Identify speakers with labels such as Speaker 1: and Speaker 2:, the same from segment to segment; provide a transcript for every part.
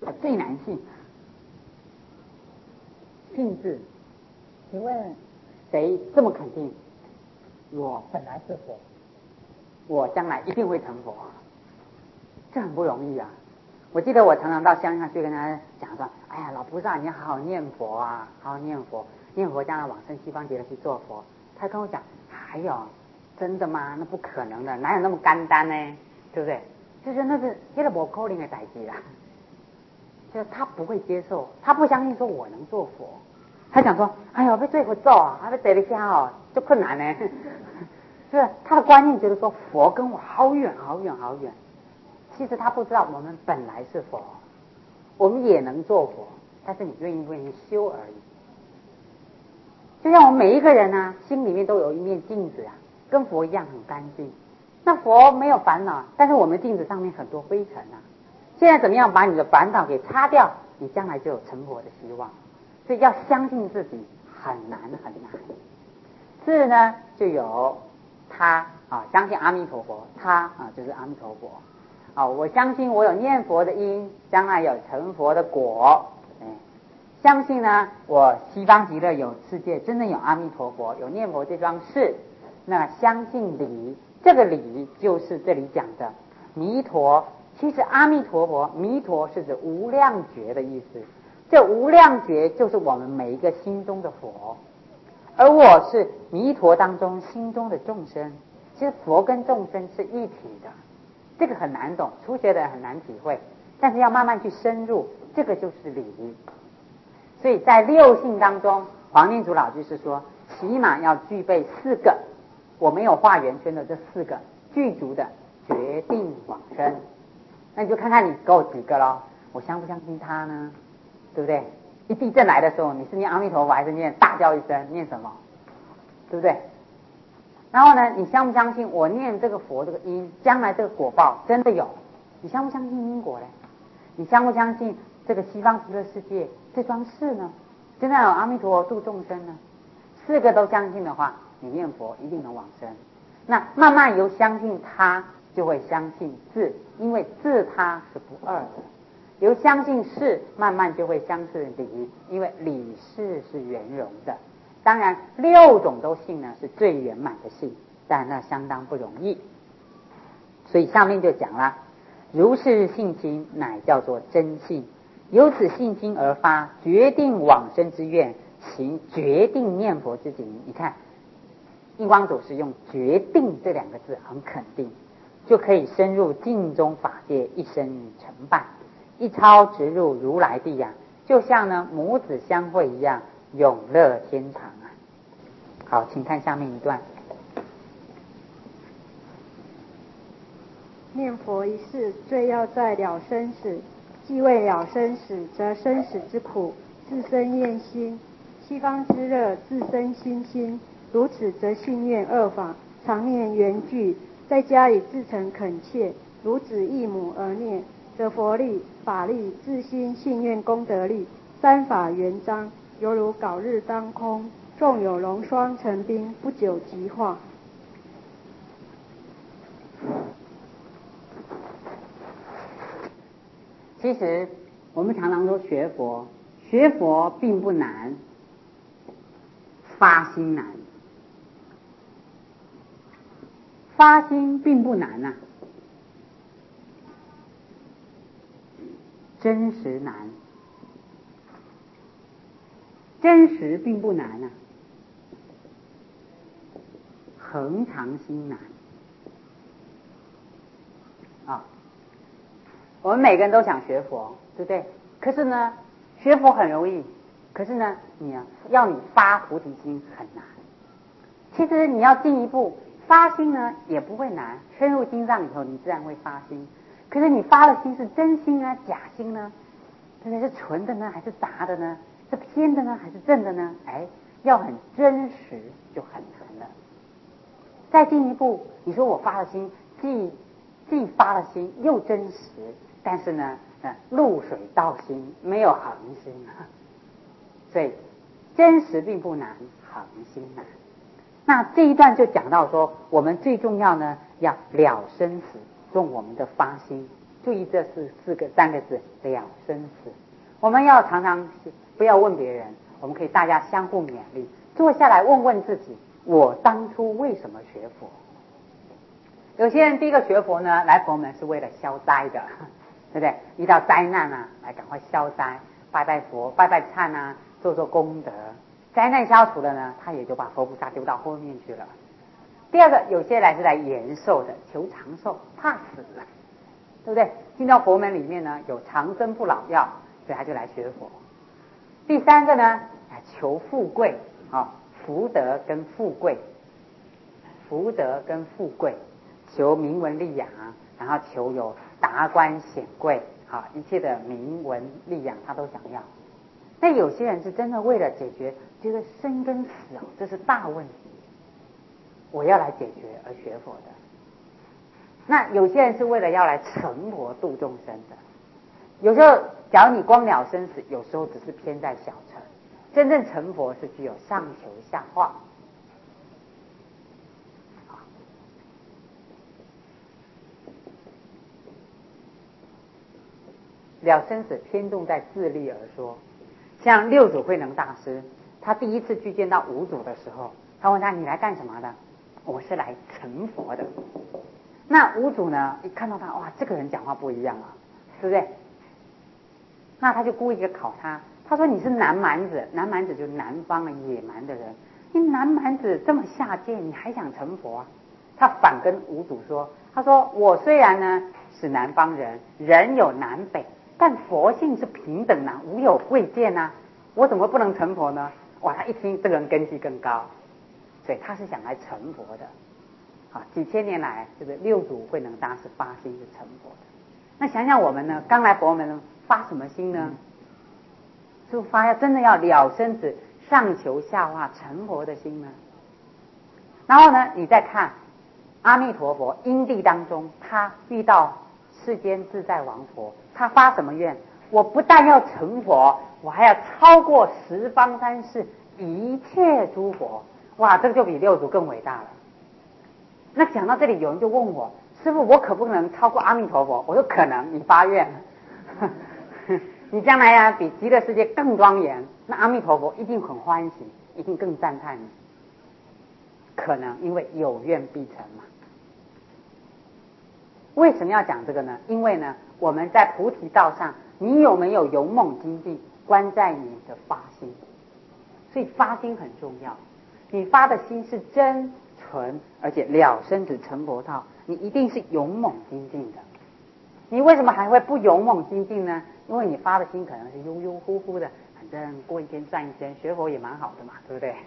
Speaker 1: 最难信。信字，请问谁这么肯定？我本来是佛，我将来一定会成佛，这很不容易啊。我记得我常常到乡下去跟他讲说，哎呀，老菩萨，你好好念佛啊，好好念佛，念佛将来往生西方极乐去做佛。他跟我讲，还有真的吗？那不可能的，哪有那么简单呢？对不对？就是那是那个不可能的代志啦。就是他不会接受，他不相信说我能做佛。他讲说，哎呦，要做佛祖啊，要坐在下哦，就困难呢。是他的观念觉得说佛跟我好远好远好远。其实他不知道我们本来是佛，我们也能做佛，但是你愿意不愿意修而已。就像我们每一个人啊，心里面都有一面镜子啊，跟佛一样很干净。那佛没有烦恼，但是我们镜子上面很多灰尘啊。现在怎么样把你的烦恼给擦掉，你将来就有成佛的希望。所以要相信自己很难很难。字呢就有他啊，相信阿弥陀佛，他啊就是阿弥陀佛。我相信我有念佛的因，将来有成佛的果。相信呢，我西方极乐有世界，真正有阿弥陀佛，有念佛这桩事。那相信理，这个理就是这里讲的弥陀。其实阿弥陀佛，弥陀是指无量觉的意思。这无量觉就是我们每一个心中的佛，而我是弥陀当中心中的众生。其实佛跟众生是一体的。这个很难懂，初学的人很难体会，但是要慢慢去深入，这个就是理。所以在六性当中，黄念祖老居士说，起码要具备4个，我没有画圆圈的这4个具足的决定往生。那你就看看你够几个咯，我相不相信他呢？对不对？一地震来的时候，你是念阿弥陀佛还是念大叫一声，念什么？对不对？然后呢，你相不相信我念这个佛这个因，将来这个果报真的有？你相不相信因果呢？你相不相信这个西方极乐世界这桩事呢？真的有阿弥陀佛度众生呢？4个都相信的话，你念佛一定能往生。那慢慢由相信他，就会相信自，因为自他是不二的。由相信事，慢慢就会相信理，因为理事是圆融的。当然6种都信呢是最圆满的信，但那相当不容易。所以下面就讲了，如是信心乃叫做真信，由此信心而发决定往生之愿，行决定念佛之景。你看印光祖师用决定这2个字很肯定，就可以深入净宗法界，一生成办，一超直入如来地啊，就像呢母子相会一样，永乐天长啊。好，请看下面一段。
Speaker 2: 念佛一事，最要在了生死，既未了生死，则生死之苦自生厌心，西方之乐自生心心。如此则信愿2法常念缘具，在家里自诚恳切，如子忆母而念，则佛力、法力、自心信愿功德力3法圆彰，犹如杲日当空，纵有龙霜成冰，不久即化。
Speaker 1: 其实我们常常说学佛，学佛并不难，发心难。发心并不难啊，真实难。真实并不难啊，恒常心难啊。我们每个人都想学佛，对不对？可是呢，学佛很容易，可是呢，要你发菩提心很难。其实你要进一步发心呢，也不会难，深入经藏以后，你自然会发心。可是你发的心是真心呢，假心呢？对不对？是纯的呢，还是杂的呢？是偏的呢，还是正的呢？要很真实就很难了。再进一步，你说我发了心，既发了心又真实，但是呢，露水到心，没有恒心啊。所以真实并不难，恒心难。那这一段就讲到说，我们最重要呢，要了生死，用我们的发心注意这是三个字了生死。我们要常常不要问别人，我们可以大家相互勉励，坐下来问问自己，我当初为什么学佛？有些人第一个学佛呢，来佛门是为了消灾的，对不对？遇到灾难啊，来赶快消灾，拜拜佛，拜拜忏啊，做做功德，灾难消除了呢，他也就把佛菩萨丢到后面去了。第二个，有些人是来延寿的，求长寿，怕死，对不对？进到佛门里面呢，有长生不老药，所以他就来学佛。第三个呢，求富贵，福德跟富贵，福德跟富贵，求名闻利养，然后求有达官显贵，一切的名闻利养他都想要。但有些人是真的为了解决这个生跟死这是大问题，我要来解决而学佛的。那有些人是为了要来成佛度众生的。有时候假如你光了生死，有时候只是偏在小乘，真正成佛是具有上求下化。了生死偏重在自利而说。像六祖慧能大师，他第一次去见到五祖的时候，他问他，你来干什么的？我是来成佛的。那五祖呢，一看到他，哇，这个人讲话不一样啊，对不对？那他就故意考他，他说，你是南蛮子，南蛮子就是南方的野蛮的人，你南蛮子这么下贱，你还想成佛啊？他反跟五祖说，他说，我虽然呢是南方人，人有南北，但佛性是平等的，无有贵贱啊，我怎么不能成佛呢？哇，他一听这个人根基更高，所以他是想来成佛的。几千年来，这个六祖慧能大师发心是成佛的。那想想我们呢，刚来佛门呢，发什么心呢？是发真的要了生死、上求下化、成佛的心呢？然后呢，你再看阿弥陀佛因地当中，他遇到世间自在王佛，他发什么愿？我不但要成佛，我还要超过十方三世一切诸佛。哇，这个就比六祖更伟大了。那讲到这里，有人就问我，师父，我可不能超过阿弥陀佛？我说可能，你发愿你将来啊比极乐世界更庄严，那阿弥陀佛一定很欢喜，一定更赞叹你。可能，因为有愿必成嘛。为什么要讲这个呢？因为呢，我们在菩提道上，你有没有勇猛精进，关在你的发心。所以发心很重要，你发的心是真纯，而且了生死成佛道，你一定是勇猛精进的。你为什么还会不勇猛精进呢？因为你发的心可能是悠悠乎乎的，反正过一天赚一天，学佛也蛮好的嘛，对不对？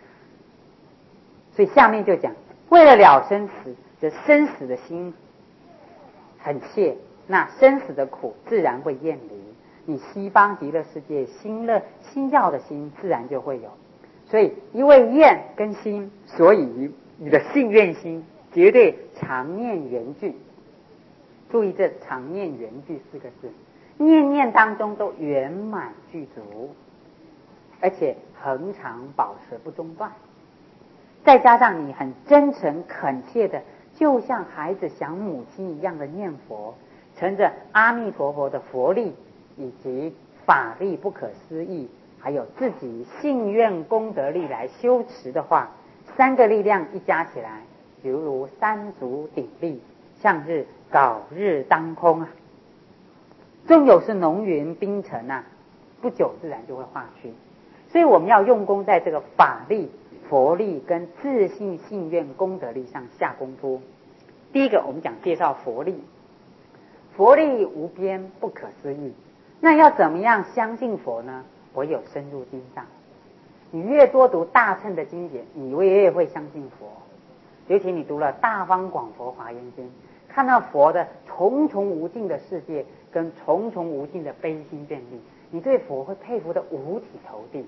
Speaker 1: 所以下面就讲，为了了生死，这生死的心很切，那生死的苦自然会厌离，你西方极乐世界心乐心要的心自然就会有。所以因为愿跟心，所以你的信愿心绝对常念缘具。注意这常念缘具四个字，念念当中都圆满具足，而且恒常保持不中断。再加上你很真诚恳切的，就像孩子想母亲一样的念佛，乘着阿弥陀佛的佛力以及法力不可思议，还有自己信愿功德力来修持的话，三个力量一加起来，犹如三足鼎立，向日槁日当空啊！纵有是浓云冰尘啊，不久自然就会化去。所以我们要用功在这个法力、佛力跟自信信愿功德力上下功夫。第一个，我们讲介绍佛力，佛力无边不可思议。那要怎么样相信佛呢？唯有深入经藏。你越多读大乘的经典，你越会相信佛。尤其你读了《大方广佛华严经》，看到佛的重重无尽的世界跟重重无尽的悲心愿力，你对佛会佩服的五体投地。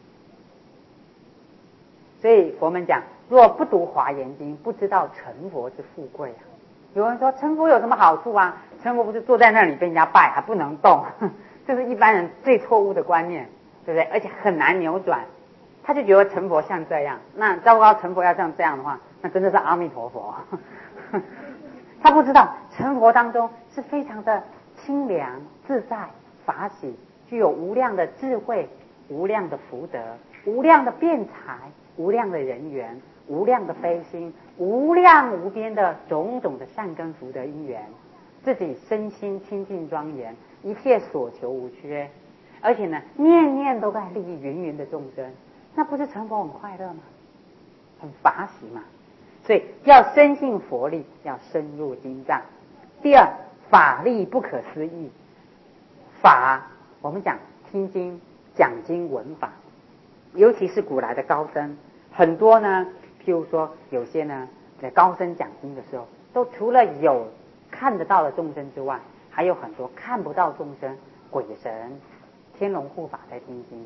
Speaker 1: 所以佛们讲，若不读华严经，不知道成佛之富贵啊。有人说成佛有什么好处啊？成佛不是坐在那里被人家拜还不能动，这是一般人最错误的观念，对不对？而且很难扭转。他就觉得成佛像这样，那糟糕，成佛要像这样的话，那真的是阿弥陀佛。他不知道成佛当中是非常的清凉自在法喜，具有无量的智慧、无量的福德、无量的辩才、无量的人缘、无量的悲心、无量无边的种种的善根福德因缘，自己身心清净庄严，一切所求无缺，而且呢念念都在利益芸芸的众生，那不是成佛很快乐吗？很法喜嘛。所以要深信佛力，要深入经藏。第二，法力不可思议。法，我们讲听经讲经闻法，尤其是古来的高僧，很多呢，譬如说有些呢在高僧讲经的时候，都除了有看得到的众生之外，还有很多看不到众生，鬼神天龙护法在听经。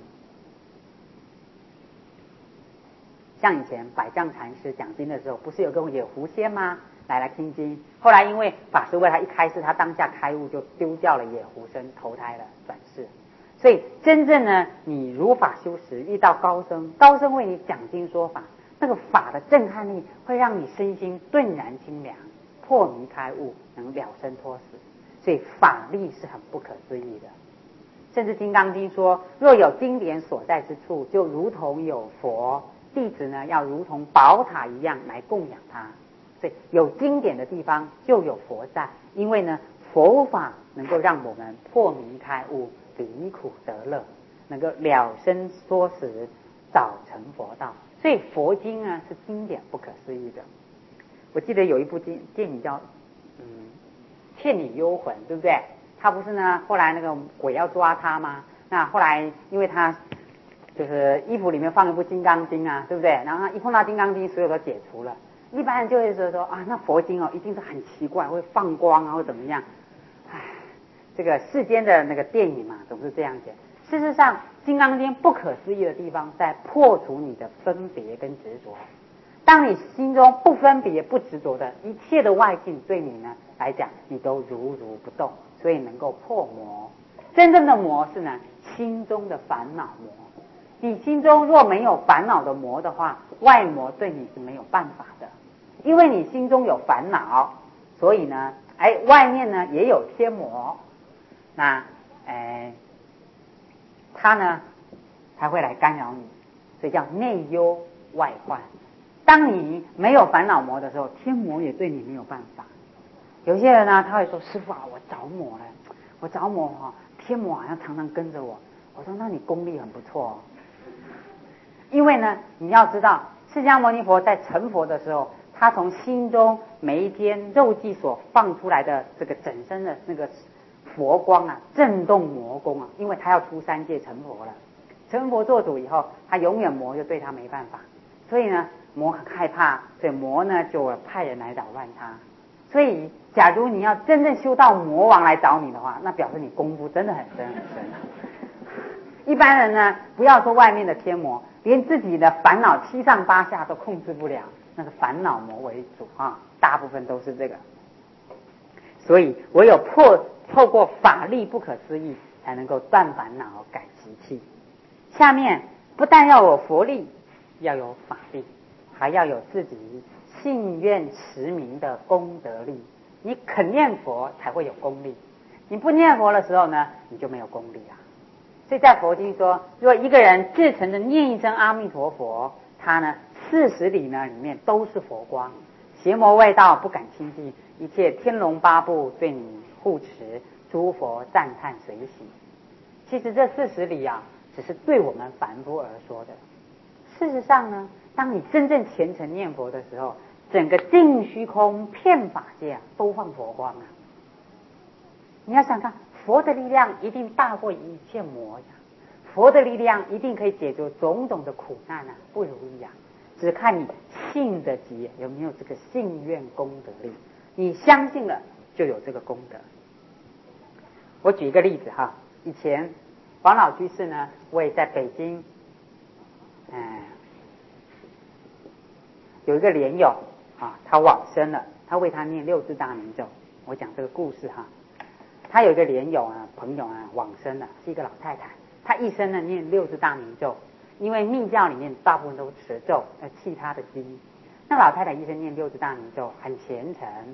Speaker 1: 像以前百丈禅师讲经的时候，不是有个野狐仙吗？来听经，后来因为法师为他一开示，他当下开悟，就丢掉了野狐身，投胎了转世。所以真正呢，你如法修持，遇到高僧，高僧为你讲经说法，那个法的震撼力会让你身心顿然清凉，破迷开悟，能了生脱死。所以法力是很不可思议的。甚至《金刚经》说，若有经典所在之处，就如同有佛，弟子呢要如同宝塔一样来供养他。所以有经典的地方就有佛在，因为呢佛法能够让我们破迷开悟，离苦得乐，能够了生脱死，早成佛道。所以佛经呢是经典不可思议的。我记得有一部电影叫《倩女幽魂》，对不对？他不是呢后来那个鬼要抓他吗？那后来因为他就是衣服里面放一部金刚经啊，对不对？然后他一碰到金刚经，所有都解除了。一般人就会说啊，那佛经一定是很奇怪，会放光啊，或怎么样。唉，这个世间的那个电影嘛，总是这样讲。事实上，金刚经不可思议的地方在破除你的分别跟执着。当你心中不分别不执着的一切的外境，对你呢来讲，你都如如不动，所以能够破魔。真正的魔是呢心中的烦恼魔。你心中若没有烦恼的魔的话，外魔对你是没有办法的。因为你心中有烦恼，所以呢外面呢也有天魔，那他呢才会来干扰你，所以叫内忧外患。当你没有烦恼魔的时候，天魔也对你没有办法。有些人呢他会说，师父啊，我着魔了，我着魔天魔好像常常跟着我。我说那你功力很不错哦。因为呢你要知道，释迦牟尼佛在成佛的时候，他从心中每一天肉髻所放出来的这个整身的那个佛光啊，震动魔宫啊，因为他要出三界成佛了。成佛做主以后，他永远魔就对他没办法，所以呢魔很害怕，所以魔呢就派人来扰乱他。所以假如你要真正修到魔王来找你的话，那表示你功夫真的很深很深。一般人呢，不要说外面的天魔，连自己的烦恼七上八下都控制不了，那个烦恼魔为主大部分都是这个。所以唯有透过法力不可思议，才能够断烦恼改习气。下面不但要有佛力，要有法力，还要有自己信愿持名的功德力。你肯念佛才会有功力，你不念佛的时候呢，你就没有功力啊。所以在佛经说，如果一个人至诚的念一声阿弥陀佛，他呢40里呢里面都是佛光，邪魔外道不敢亲近，一切天龙八部对你护持，诸佛赞叹随喜。其实这40里啊，只是对我们凡夫而说的。事实上呢，当你真正虔诚念佛的时候，整个净虚空遍法界都放佛光啊。你要想看，佛的力量一定大过一切魔呀，佛的力量一定可以解决种种的苦难不如意只看你信得及，有没有这个信愿功德力。你相信了就有这个功德。我举一个例子以前黄老居士呢，我也在北京有一个莲友他往生了，他为他念6字大明咒。我讲这个故事他有一个莲友朋友往生了，是一个老太太，她一生呢念6字大明咒，因为密教里面大部分都持咒，弃他的经。那老太太一生念6字大明咒，很虔诚，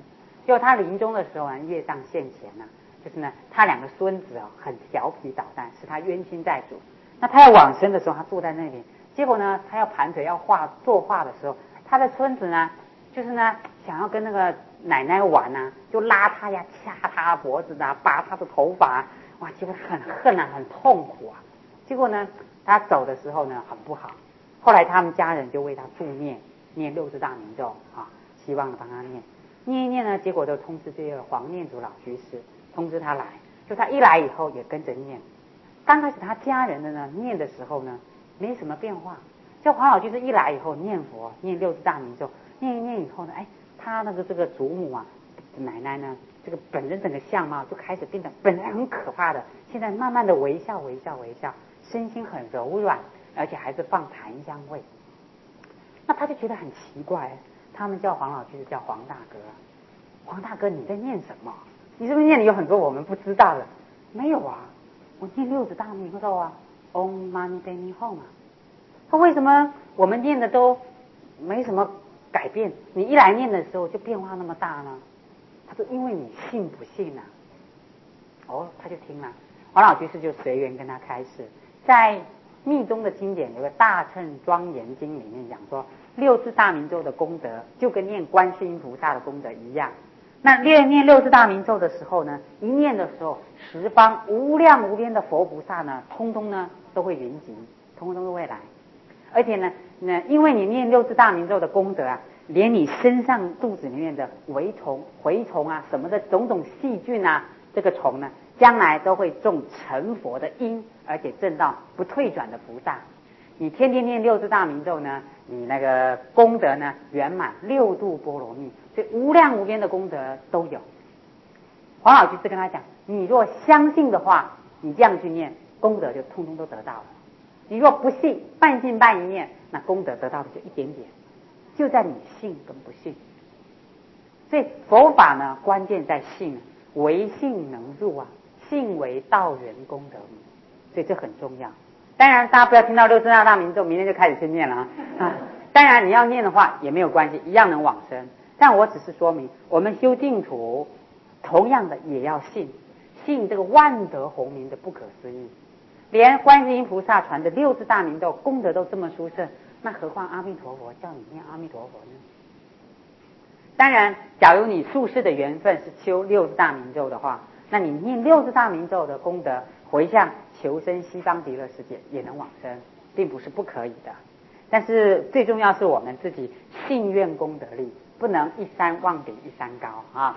Speaker 1: 就他临终的时候呢，业障现前呢，就是呢，他两个孙子很调皮捣蛋，是他冤亲债主。那他要往生的时候，他坐在那里，结果呢，他要盘腿要作画的时候，他的孙子呢，就是呢，想要跟那个奶奶玩啊，就拉他呀，掐他脖子啊，拔他的头发，哇，结果很恨啊，很痛苦啊。结果呢，他走的时候呢，很不好。后来他们家人就为他助念六字大明咒啊，希望帮他念一念呢，结果就通知这个黄念祖老居士，通知他来，就他一来以后也跟着念。刚开始他家人的呢念的时候呢，没什么变化。就黄老居士一来以后念佛，念六字大明咒，念一念以后呢，他那个这个祖母啊，奶奶呢，这个本人整个相貌就开始变得本来很可怕的，现在慢慢的微笑，身心很柔软，而且还是放檀香味。那他就觉得很奇怪，他们叫黄老居士叫黄大哥，黄大哥你在念什么？你是不是念的有很多我们不知道的？没有啊，我念六字大明咒啊 ，Om Mani Padme Hum 啊。他为什么我们念的都没什么改变，你一来念的时候就变化那么大呢？他说因为你信不信啊？他就听了，黄老居士就随缘跟他开示，在密宗的经典有个大乘庄严经里面讲说，六字大明咒的功德就跟念观世音菩萨的功德一样。那念六字大明咒的时候呢，一念的时候，十方无量无边的佛菩萨呢，通通呢都会云集，通通都会来。而且呢，因为你念六字大明咒的功德啊，连你身上肚子里面的蛔虫、蛔虫啊什么的种种细菌啊，这个虫呢，将来都会种成佛的因，而且证到不退转的菩萨。你天天念六字大明咒呢，你那个功德呢圆满六度波罗蜜，所以无量无边的功德都有。黄老居士跟他讲，你若相信的话，你这样去念，功德就通通都得到了。你若不信，半信半疑念，那功德得到的就一点点，就在你信跟不信。所以佛法呢，关键在信，唯信能入啊，信为道源功德名，所以这很重要。当然大家不要听到六字大明咒明天就开始去念了啊。当然你要念的话也没有关系，一样能往生。但我只是说明，我们修净土同样的也要信这个万德洪名的不可思议。连观世音菩萨传的六字大明咒功德都这么殊胜，那何况阿弥陀佛叫你念阿弥陀佛呢？当然假如你宿世的缘分是修六字大明咒的话，那你念六字大明咒的功德回向求生西方极乐世界也能往生，并不是不可以的。但是最重要是我们自己信愿功德力，不能一山望比一山高啊。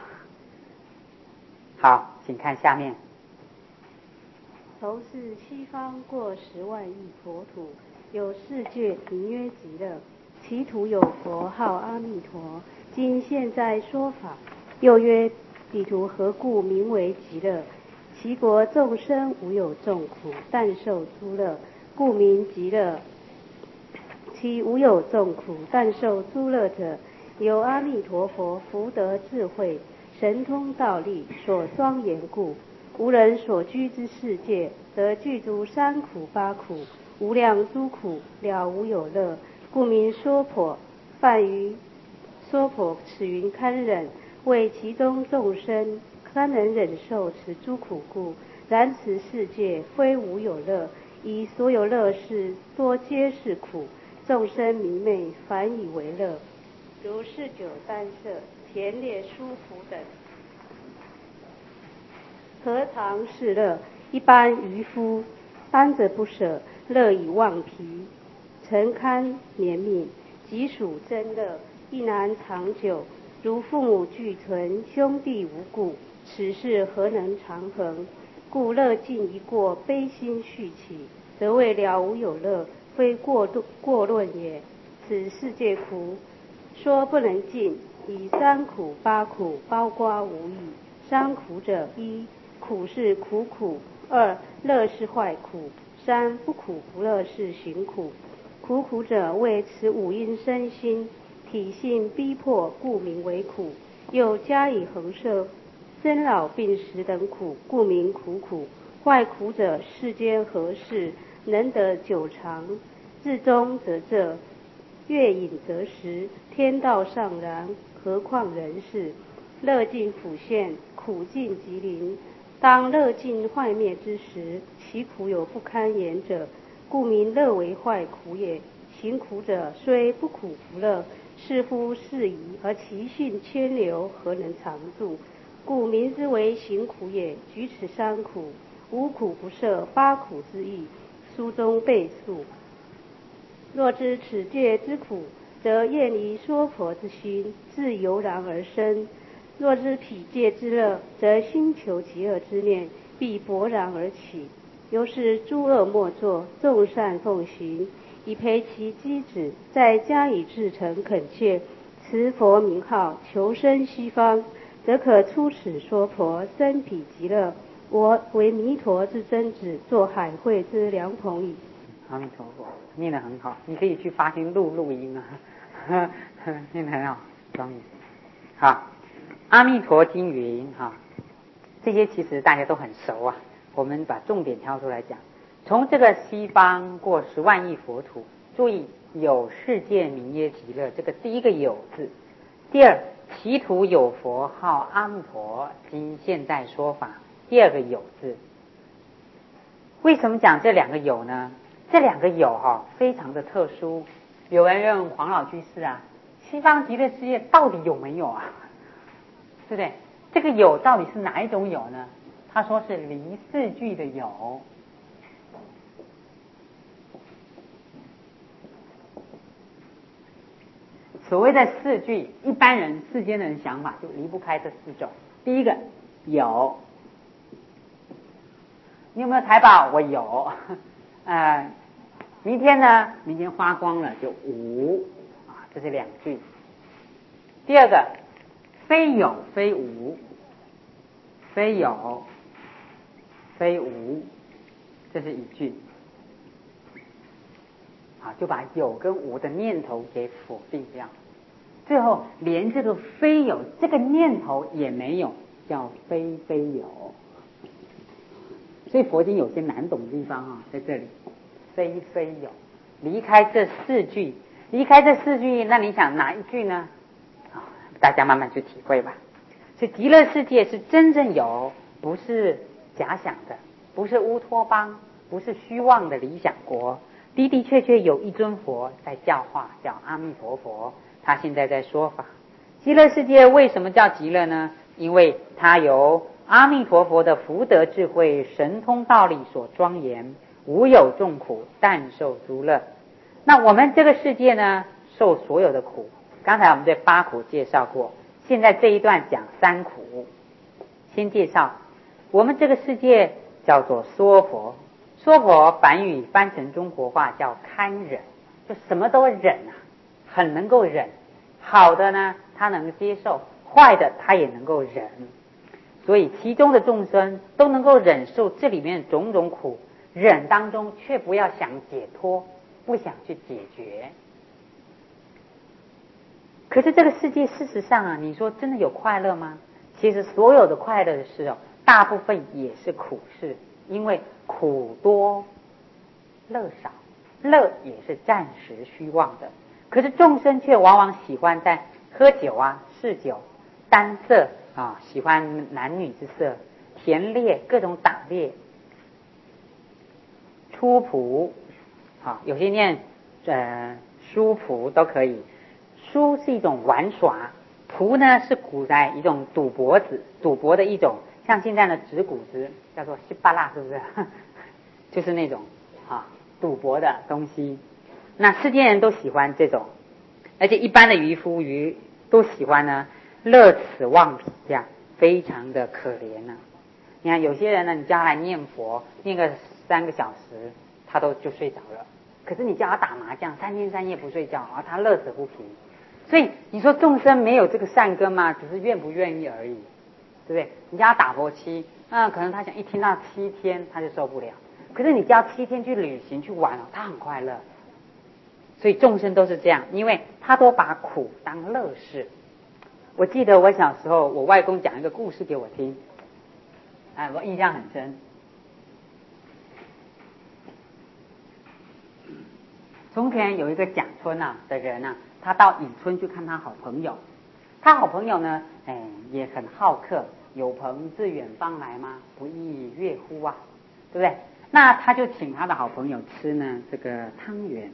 Speaker 1: 好，请看下面。
Speaker 2: 头是西方过10万亿佛土，有世界名曰极乐，其土有佛号阿弥陀。今现在说法，又曰彼土何故名为极乐？其国众生无有众苦，但受诸乐，故名极乐。其无有众苦，但受诸乐者，由阿弥陀佛福德智慧神通道力所庄严故。无人所居之世界，则具足3苦8苦，无量诸苦，了无有乐，故名娑婆。泛于娑婆，此云堪忍，为其中众生堪能忍受此诸苦故。然此世界非无有乐，以所有乐事多皆是苦，众生迷昧，反以为乐，如嗜酒丹色、田猎殊服等。何尝是乐？一般渔夫担着不舍，乐以忘疲，诚堪怜悯，即属真乐，亦难长久。如父母俱存，兄弟无故，此事何能长恒？故乐尽一过，悲心续起，则为了无有乐，非过论也。此世界苦，说不能尽，以3苦8苦包括无益。3苦者：1苦是苦苦；2乐是坏苦；3不苦不乐是行苦。苦者为此5因身心体性逼迫，故名为苦。又加以恒摄生老病死等苦，故名苦。坏苦者世间何事能得久长？至终则这，月饮则食，天道尚然，何况人世？
Speaker 3: 乐尽普现，苦尽即临。当乐尽坏灭之时，其苦有不堪言者，故名乐为坏苦也。行苦者虽不苦不乐，是乎适宜，而其性牵流，何能常住？故名之为行苦也。举此三苦，五苦不设，八苦之意，书中备述。若知此界之苦，则厌离说佛之心，自由然而生；若知彼界之乐，则心求极乐之念，必勃然而起。由是诸恶莫作，众善奉行，以培其机子，再加以至诚恳切，持佛名号，求生西方，则可出此说婆，生彼极乐。我为弥陀之真子，做海会之良朋矣。
Speaker 1: 阿弥陀佛，念得很好，你可以去发心录音啊，念得很好，庄严。好，阿弥陀经云哈，这些其实大家都很熟啊，我们把重点挑出来讲。从这个西方过10万亿佛土，注意有世界名曰极乐，这个第一个有字。第二，其土有佛号阿弥陀，今现在说法，第二个有字。为什么讲这两个有呢？这两个有非常的特殊。有人问黄老居士啊，西方极乐世界到底有没有啊？对不对？这个有到底是哪一种有呢？他说是离四句的有。所谓的四句，一般人世间的人想法就离不开这4种。第一个有，你有没有财宝？我有。明天呢？明天花光了就无啊，这是2句。第二个非有非无，非有非无，这是1句。啊，就把有跟无的念头给否定掉，最后连这个非有这个念头也没有，叫非非有。所以佛经有些难懂的地方啊，在这里非非有，离开这4句，那你想哪一句呢？大家慢慢去体会吧。所以极乐世界是真正有，不是假想的，不是乌托邦，不是虚妄的理想国，的的确确有一尊佛在教化，叫阿弥陀佛，他现在在说法。极乐世界为什么叫极乐呢？因为它由阿弥陀佛的福德智慧神通道理所庄严，无有众苦，但受诸乐。那我们这个世界呢，受所有的苦。刚才我们对8苦介绍过，现在这一段讲3苦。先介绍我们这个世界叫做娑婆，娑婆梵语翻成中国话叫堪忍，就什么都忍啊，很能够忍。好的呢，他能接受；坏的他也能够忍。所以其中的众生都能够忍受这里面种种苦，忍当中却不要想解脱，不想去解决。可是这个世界事实上啊，你说真的有快乐吗？其实所有的快乐的事大部分也是苦事，因为苦多乐少，乐也是暂时虚妄的。可是众生却往往喜欢在喝酒啊、嗜酒、单色啊，喜欢男女之色、田猎、各种打猎、出仆啊，有些念书仆都可以。书是一种玩耍，仆呢是古代一种赌博的一种，像现在的纸谷子叫做稀巴拉，是不是？就是那种赌博的东西。那世间人都喜欢这种，而且一般的渔夫都喜欢呢，乐此忘彼呀，非常的可怜呢。你看有些人呢，你叫他来念佛，念个3个小时，他就睡着了。可是你叫他打麻将，3天3夜不睡觉，他乐此不疲。所以你说众生没有这个善根吗？只是愿不愿意而已，对不对？你叫他打佛七，可能他想一听到7天他就受不了。可是你叫7天去旅行去玩他很快乐。所以众生都是这样，因为他都把苦当乐事。我记得我小时候，我外公讲一个故事给我听，我印象很深。从前有一个蒋村的人他到乙村去看他好朋友， 他好朋友呢，也很好客，有朋自远方来嘛，不亦乐乎啊，对不对？那他就请他的好朋友吃呢这个汤圆。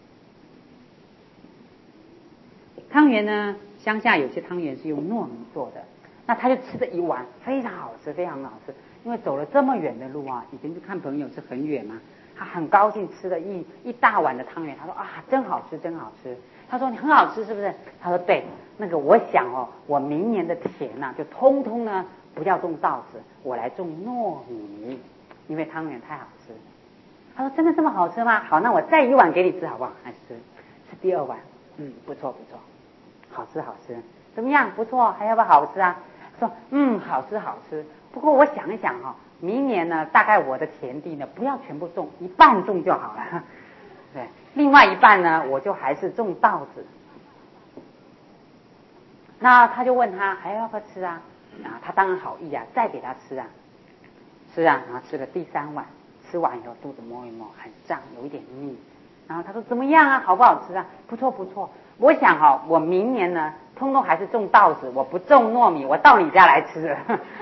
Speaker 1: 汤圆呢，乡下有些汤圆是用糯米做的，那他就吃了一碗，非常好吃，非常好吃。因为走了这么远的路啊，以前去看朋友是很远嘛，他很高兴吃了一大碗的汤圆。他说啊，真好吃，真好吃。他说你很好吃是不是？他说对，那个我想我明年的田就通通呢不要种稻子，我来种糯米，因为汤圆太好吃。他说真的这么好吃吗？好，那我再一碗给你吃好不好？还吃第二碗，不错不错，好吃好吃，怎么样？不错，还要不要好吃啊？说好吃好吃。不过我想一想明年呢，大概我的田地呢不要全部种，一半种就好了。对，另外一半呢，我就还是种稻子。那他就问他还要不要吃啊？他当然好意啊，再给他吃啊，然后吃了第3碗，吃完以后肚子摸一摸，很胀，有一点腻。然后他说怎么样啊？好不好吃啊？不错不错。我想我明年呢，通通还是种稻子，我不种糯米，我到你家来吃。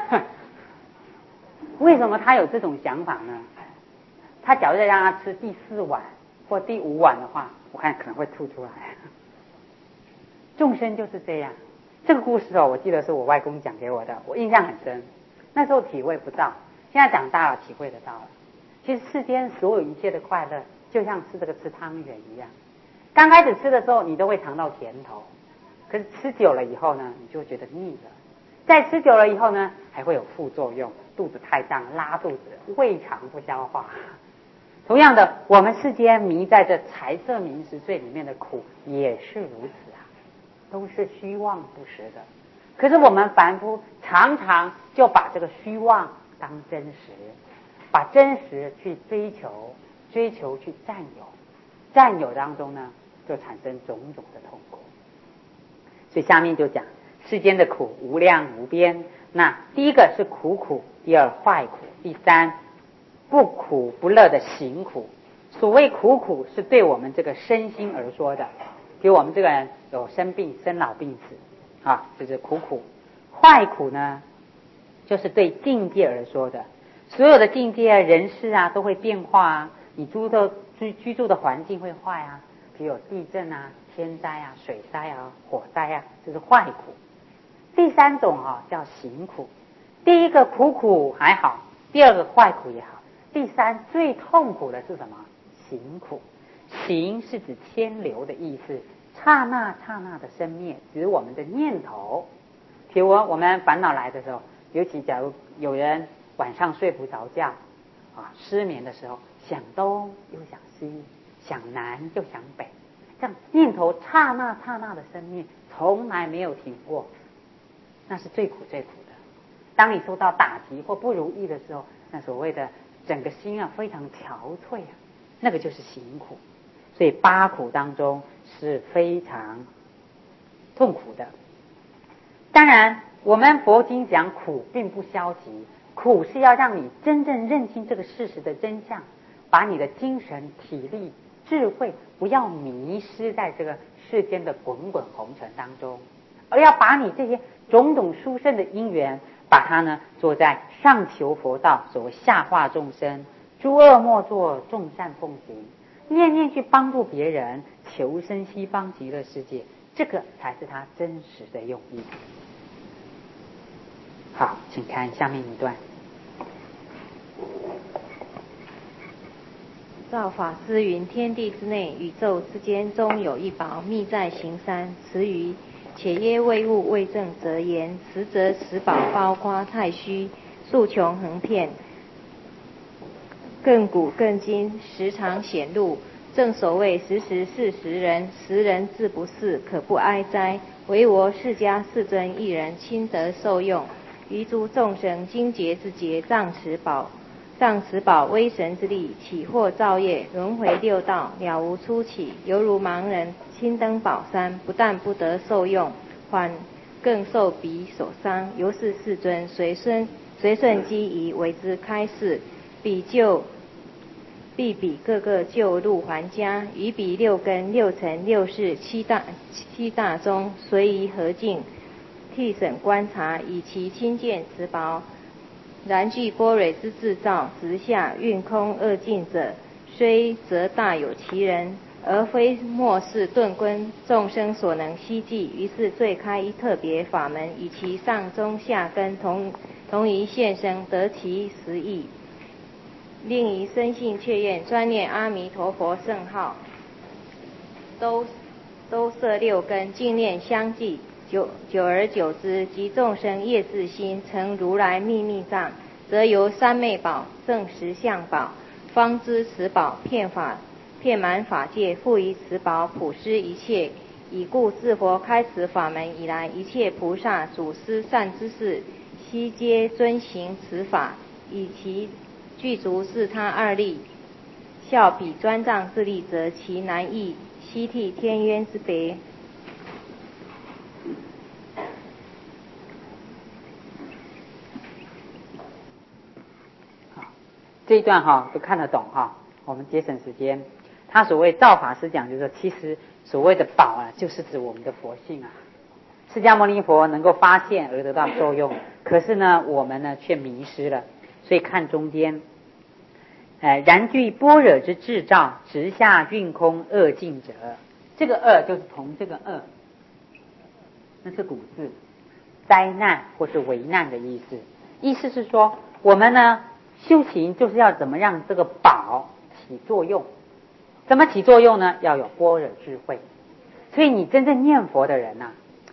Speaker 1: 为什么他有这种想法呢？他假如再让他吃第4碗或第5碗的话，我看可能会吐出来。众生就是这样。这个故事我记得是我外公讲给我的，我印象很深。那时候体会不到，现在长大了体会得到了。其实世间所有一切的快乐，就像吃汤圆一样。刚开始吃的时候，你都会尝到甜头，可是吃久了以后呢，你就会觉得腻了。再吃久了以后呢，还会有副作用，肚子太胀，拉肚子，胃肠不消化。同样的，我们世间迷在这财色名食睡里面的苦也是如此啊，都是虚妄不实的。可是我们凡夫常常就把这个虚妄当真实，把真实去追求去占有当中呢，就产生种种的痛苦。所以下面就讲世间的苦无量无边。那第一个是苦，第二坏苦，第三不苦不乐的行苦。所谓苦是对我们这个身心而说的，给我们这个人有生病、生老病死这是苦。坏苦呢，就是对境界而说的。所有的境界人事都会变化你居住的环境会坏比如有地震天灾水灾火灾这是坏苦。第3种叫行苦。第一个苦还好，第二个坏苦也好，第3最痛苦的是什么？行苦。行是指牵流的意思，刹那的生灭，指我们的念头。比如我们烦恼来的时候，尤其假如有人晚上睡不着觉失眠的时候，想东又想西，想南又想北，这样念头刹那的生灭，从来没有停过，那是最苦的。当你受到打击或不如意的时候，那所谓的整个心非常憔悴那个就是行苦。所以8苦当中是非常痛苦的。当然我们佛经讲苦并不消极，苦是要让你真正认清这个事实的真相，把你的精神体力智慧不要迷失在这个世间的滚滚红尘当中，而要把你这些种种殊胜的因缘，把它呢做在上求佛道，所谓下化众生，诸恶莫作，众善奉行，念念去帮助别人，求生西方极乐世界，这个才是他真实的用意。好，请看下面一段。
Speaker 4: 造法师云：天地之内，宇宙之间，中有一宝，秘在形山。词语且耶未物未正则言，实则此宝包括太虚，数穷横遍，亘古亘今，时常显露。正所谓时时是时人，时人自不是，可不哀哉。唯我释迦世尊一人亲得受用，于诸众生精劫之劫，仗此宝威神之力，起惑造业，轮回六道，了无出期，犹如盲人亲登宝山，不但不得受用，反更受彼所伤。由是世尊随顺机宜，为之开示，必彼各个救入还家，于彼6根6尘6世7大中，随宜何境， 替审观察，以其亲见持宝。然具般若之智照，直下运空二境者，虽则大有其人，而非末世顿观众生所能希冀。于是最开一特别法门，以其上中下根同于现生，得其实义。另以深信确愿，专念阿弥陀佛圣号，都摄六根，净念相继，久而久之，及众生业自心，成如来秘密藏，则由三昧宝证实相宝，方知此宝遍满法界，复于此宝普施一切。已故自佛开此法门以来，一切菩萨祖师善知识，悉皆遵行此法，以其具足自他二力，效彼专藏之力，则其难易悉替天渊之别。
Speaker 1: 这一段都看得懂我们节省时间。他所谓照法师讲，就是说其实所谓的宝就是指我们的佛性释迦牟尼佛能够发现而得到受用，可是呢我们呢却迷失了。所以看中间然具般若之智照，直下运空二境者，这个二就是从这个二，那是古字，灾难或是危难的意思。意思是说我们呢修行就是要怎么让这个宝起作用。怎么起作用呢？要有般若智慧。所以你真正念佛的人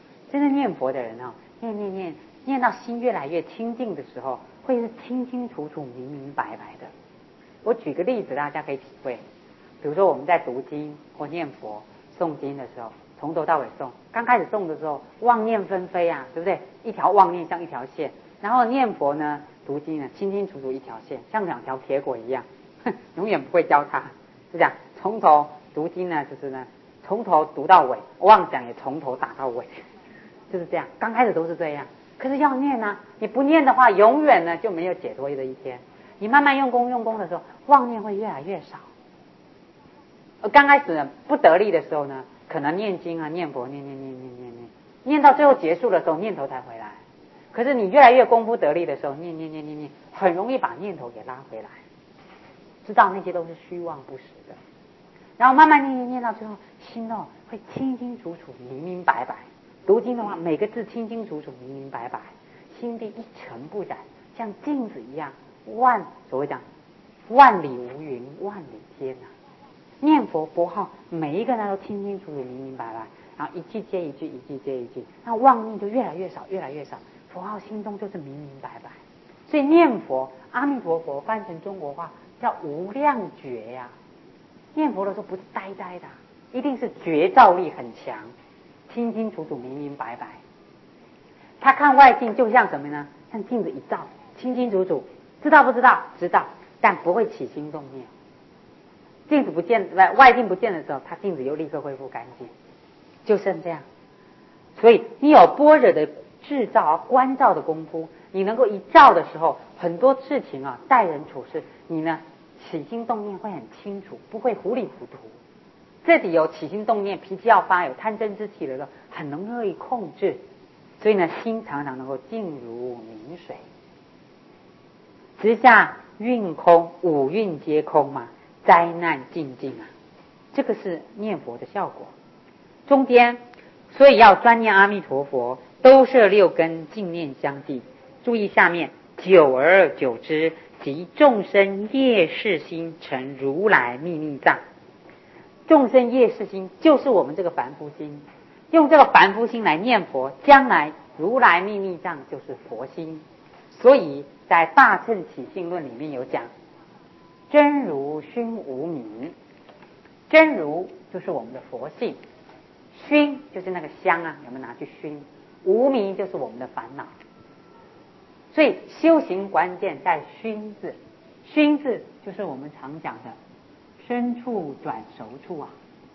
Speaker 1: 念到心越来越清净的时候，会是清清楚楚明明白白的。我举个例子大家可以体会。比如说我们在读经或念佛诵经的时候，从头到尾诵，刚开始诵的时候妄念纷飞对不对？一条妄念像一条线。然后念佛呢读经呢清清楚楚一条线，像两条铁轨一样，永远不会交叉。是这样，从头读经呢就是呢从头读到尾，妄想也从头打到尾，就是这样。刚开始都是这样，可是要念你不念的话永远呢就没有解脱的一天。你慢慢用功的时候，妄念会越来越少。刚开始呢不得力的时候呢，可能念经念佛念到最后结束的时候念头才回来。可是你越来越功夫得力的时候，念，很容易把念头给拉回来，知道那些都是虚妄不实的。然后慢慢念到最后，心会清清楚楚明明白白。读经的话，每个字清清楚楚明明白白，心地一尘不染，像镜子一样，所谓讲万里无云万里间念佛佛号每一个都清清楚楚明明白白，然后一句接一句，一句接一句，那妄念就越来越少越来越少，佛号心中就是明明白白。所以念佛阿弥陀佛翻成中国话叫无量觉念佛的时候不是呆呆的，一定是觉照力很强，清清楚楚明明白白。他看外境就像什么呢？像镜子一照，清清楚楚，知道不知道？知道，但不会起心动念。镜子不见，外境不见的时候，他镜子又立刻恢复干净，就剩这样。所以你有般若的智照观照的功夫，你能够一照的时候，很多事情待人处事，你呢起心动念会很清楚，不会糊里糊涂。这里有起心动念，脾气要发，有贪嗔痴气的时候，很容易控制。所以呢，心常常能够静如明水，直下运空，五蕴皆空灾难尽尽这个是念佛的效果。中间所以要专念阿弥陀佛，都摄六根，净念相继。注意下面，久而久之，即众生业识心成如来秘密藏。众生业识心就是我们这个凡夫心，用这个凡夫心来念佛，将来如来秘密藏就是佛心。所以在大乘起信论里面有讲，真如熏无明，真如就是我们的佛性，熏就是那个香有没有拿去熏？无明就是我们的烦恼。所以修行关键在熏字，熏字就是我们常讲的深处转熟处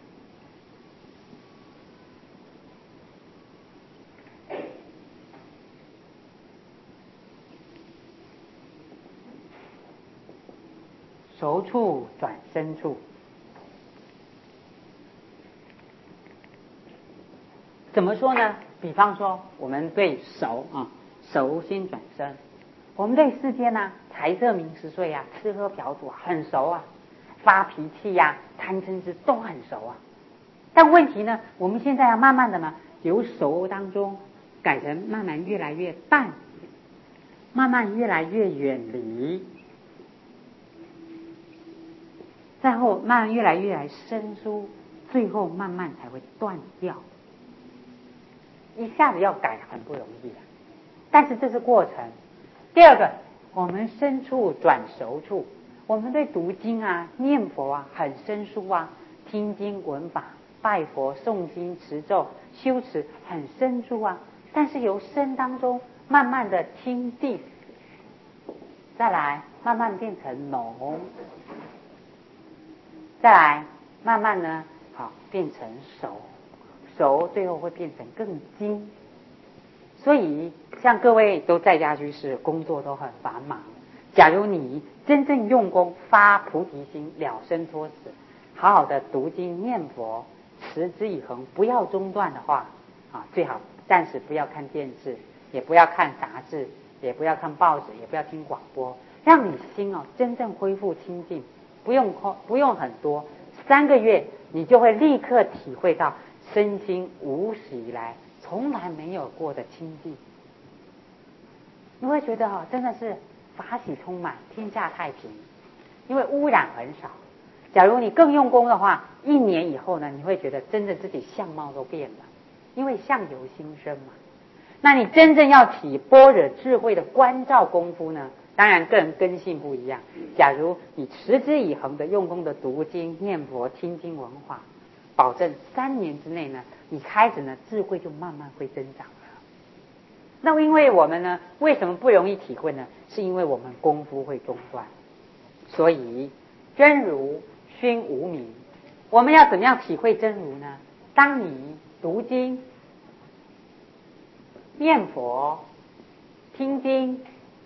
Speaker 1: 熟处转深处。怎么说呢？ 比方说我们对熟熟心转生，我们对世间啊财色名食睡啊吃喝嫖赌很熟啊，发脾气呀贪嗔痴都很熟啊。但问题呢，我们现在要慢慢的呢由熟当中改成慢慢越来越淡，慢慢越来越远离，然后慢慢越来越来生疏，最后慢慢才会断掉。一下子要改很不容易啊，但是这是过程。第二个，我们生处转熟处，我们对读经啊念佛啊很生疏啊，听经闻法拜佛诵经持咒修持很生疏啊，但是由生当中慢慢的清净，再来慢慢变成浓，再来慢慢呢变成熟，熟最后会变成更精。所以像各位都在家居士工作都很繁忙，假如你真正用功发菩提心了生脱死，好好的读经念佛持之以恒，不要中断的话最好暂时不要看电视，也不要看杂志，也不要看报纸，也不要听广播，让你心真正恢复清净，不用很多，3个月你就会立刻体会到身心无始以来从来没有过的清净。你会觉得真的是法喜充满，天下太平，因为污染很少。假如你更用功的话，1年以后呢，你会觉得真的自己相貌都变了，因为相由心生嘛。那你真正要起般若智慧的关照功夫呢，当然个人根性不一样。假如你持之以恒的用功的读经念佛听经闻法，保证3年之内呢，你开始呢智慧就慢慢会增长了。那因为我们呢为什么不容易体会呢？是因为我们功夫会中断。所以真如熏无明，我们要怎么样体会真如呢？当你读经念佛听经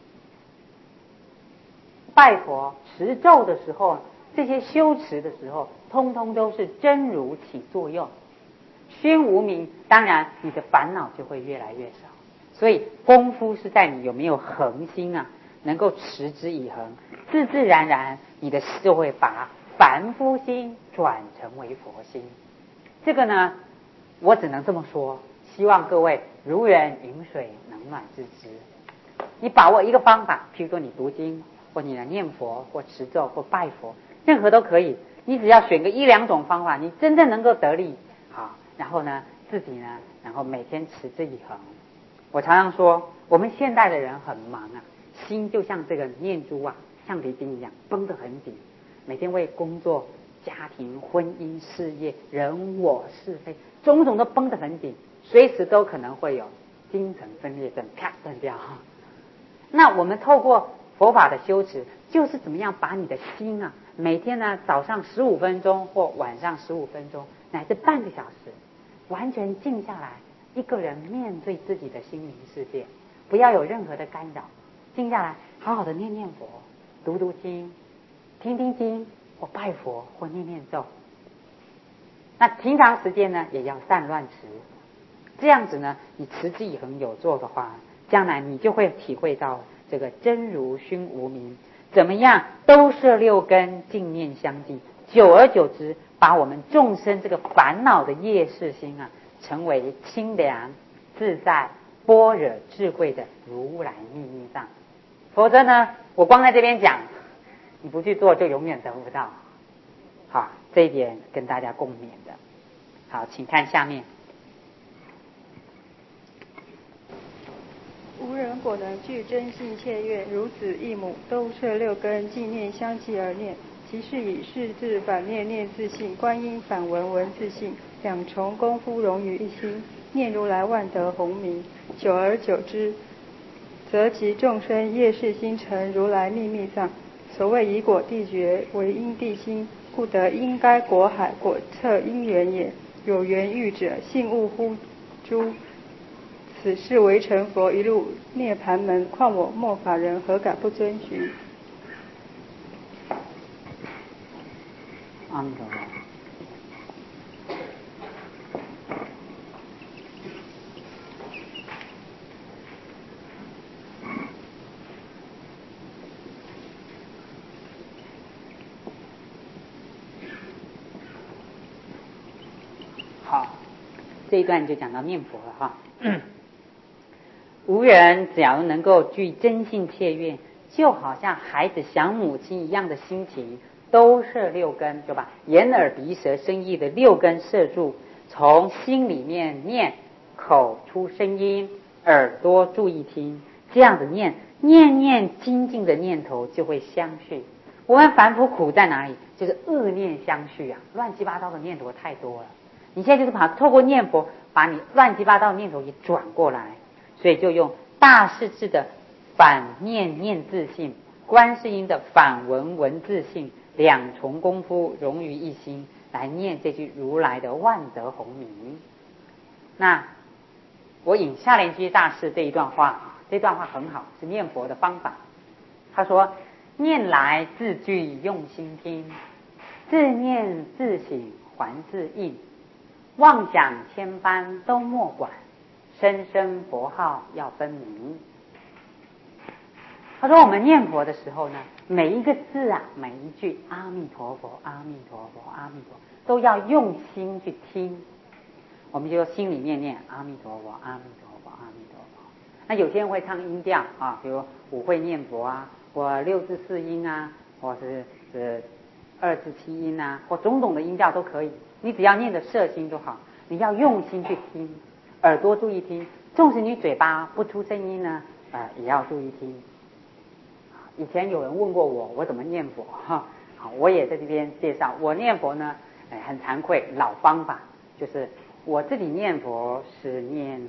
Speaker 1: 拜佛持咒的时候，这些修持的时候通通都是真如起作用。熏无明，当然你的烦恼就会越来越少。所以功夫是在你有没有恒心能够持之以恒，自自然然你的就会把凡夫心转成为佛心。这个呢我只能这么说，希望各位如人饮水冷暖自知。你把握一个方法，譬如说你读经或你来念佛或持咒或拜佛，任何都可以，你只要选个1-2种方法，你真正能够得力然后呢自己呢然后每天持之以恒。我常常说我们现代的人很忙心就像这个念珠橡皮筋一样绷得很紧，每天为工作家庭婚姻事业人我是非种种都绷得很紧，随时都可能会有精神分裂症啪断掉。那我们透过佛法的修持，就是怎么样把你的心每天呢早上15分钟或晚上15分钟乃至半个小时完全静下来，一个人面对自己的心灵世界，不要有任何的干扰，静下来好好的念念佛读读经听听经或拜佛或念念咒。那平常时间呢也要散乱持，这样子呢你持之以恒有做的话，将来你就会体会到这个真如熏无明，怎么样都摄6根净念相继，久而久之把我们众生这个烦恼的业识心成为清凉自在般若智慧的如来秘密藏。否则呢我光在这边讲，你不去做就永远得不到。好，这一点跟大家共勉的。好，请看下面。
Speaker 2: 无人果能具真性切愿，如子一母，都摄6根，净念相继而念。其是以是字反念念自性，观音反文文自性，2重功夫融于一心，念如来万德洪名。久而久之，则其众生业识心成如来秘密藏。所谓以果地觉为因地心，故得因该果海果测因缘也。有缘遇者，信悟乎诸。此事为成佛一路涅盘门，况我末法人何敢不遵循？
Speaker 1: 安得这一段就讲到念佛了哈。无人只要能够具真性切愿，就好像孩子想母亲一样的心情，都摄六根，就把眼耳鼻舌身意的六根摄住，从心里面念，口出声音，耳朵注意听，这样子念，念念精进的念头就会相续。我们凡夫苦在哪里？就是恶念相续啊，乱七八糟的念头太多了。你现在就是透过念佛，把你乱七八糟的念头给转过来，所以就用大势至的反念念自性，观世音的反闻闻自性，两重功夫融于一心，来念这句如来的万德洪名。那我引下莲居大师这一段话，这段话很好，是念佛的方法。他说：念来自具用心听，自念自省还自应，妄想千般都莫管，声声佛号要分明。他说我们念佛的时候呢，每一个字啊，每一句阿弥陀佛阿弥陀佛阿弥陀佛都要用心去听。我们就心里面念阿弥陀佛阿弥陀佛阿弥陀佛。那有些人会唱音调啊，比如五会念佛啊，或六字四音啊，或是二字七音啊，或种种的音调都可以，你只要念的摄心就好。你要用心去听，耳朵注意听，纵使你嘴巴不出声音呢，也要注意听。以前有人问过我怎么念佛哈，好，我也在这边介绍。我念佛呢，很惭愧，老方法就是我自己念佛是念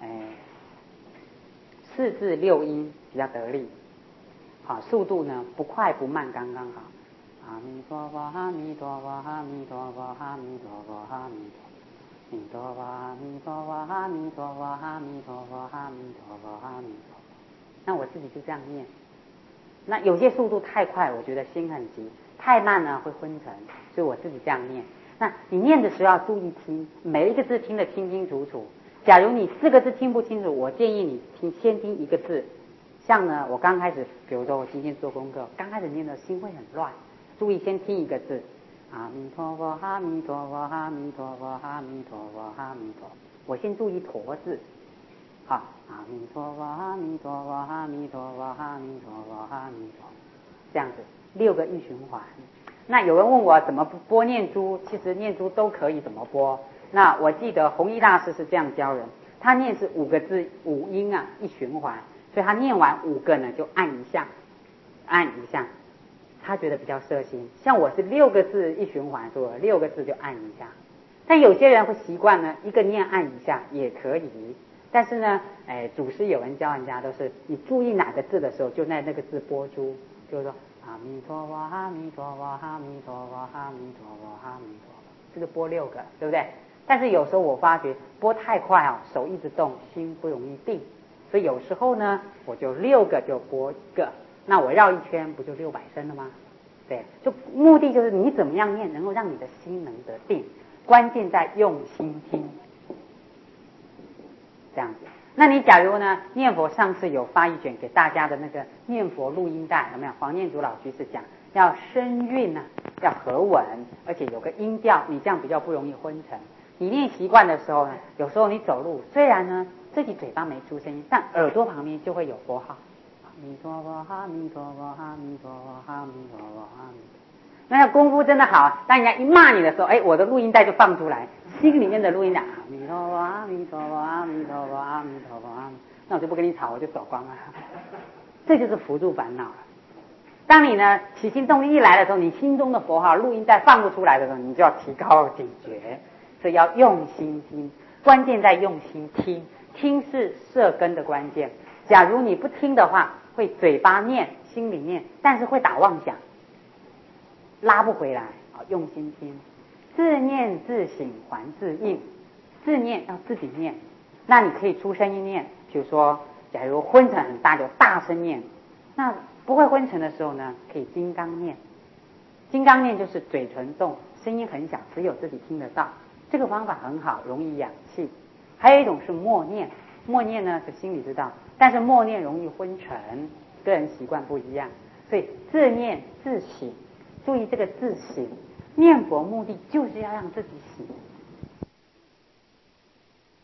Speaker 1: 四字六音比较得力，好，速度呢不快不慢，刚刚好。阿弥陀佛阿弥陀佛阿弥陀佛阿弥陀佛阿弥陀佛阿弥陀佛阿弥陀佛阿弥陀佛阿弥陀佛阿弥陀佛。那我自己就这样念。那有些速度太快，我觉得心很急；太慢呢会昏沉，所以我自己这样念。那你念的时候要注意听，每一个字听得清清楚楚。假如你4个字听不清楚，我建议你先听一个字。像呢，我刚开始，比如说我今天做功课，刚开始念的心会很乱，注意先听一个字，阿弥陀佛阿弥陀佛阿弥陀佛阿弥陀佛阿弥陀佛，我先注意陀字。好，阿弥陀佛阿弥陀佛阿弥陀佛阿弥陀佛阿弥陀佛，这样子6个一循环。那有人问我怎么播念珠，其实念珠都可以怎么播。那我记得弘一大师是这样教人，他念是5个字5音啊，一循环，所以他念完5个呢就按一下，按一下，他觉得比较摄心。像我是6个字一循环，所以我6个字就按一下。但有些人会习惯呢，一个念按一下也可以。但是呢，祖师有人教人家都是你注意哪个字的时候，就在那个字播出，就是说阿弥陀佛阿弥陀佛阿弥陀佛阿弥陀佛阿弥陀佛，这个播6个，对不对？但是有时候我发觉播太快啊，手一直动，心不容易定，所以有时候呢，我就6个就播1个，那我绕一圈不就600声了吗？对，就目的就是你怎么样念能够让你的心能得定，关键在用心听。这样子，那你假如呢？念佛上次有发一卷给大家的那个念佛录音带，有没有？黄念祖老居士讲要声韵啊，要和稳，而且有个音调，你这样比较不容易昏沉。你练习惯的时候呢，有时候你走路，虽然呢自己嘴巴没出声音，但耳朵旁边就会有佛号，阿弥陀佛阿弥陀佛阿弥陀佛阿弥陀佛阿弥陀佛。那功夫真的好，当人家一骂你的时候，我的录音带就放出来，心里面的录音带，阿弥陀佛阿弥陀佛阿弥陀佛阿弥陀佛阿弥，那我就不跟你吵，我就走光了。这就是扶助烦恼了。当你呢起心动念一来的时候，你心中的佛号录音带放不出来的时候，你就要提高警觉，所以要用心听，关键在用心听，听是摄根的关键。假如你不听的话，会嘴巴念，心里念，但是会打妄想，拉不回来。用心听，自念自省还自应，自念要自己念，那你可以出声音念，比如说假如昏沉很大就大声念，那不会昏沉的时候呢，可以金刚念。金刚念就是嘴唇动，声音很小，只有自己听得到，这个方法很好，容易养气。还有一种是默念，默念呢是心里知道，但是默念容易昏沉，个人习惯不一样，所以自念自省。注意这个自省，念佛目的就是要让自己醒，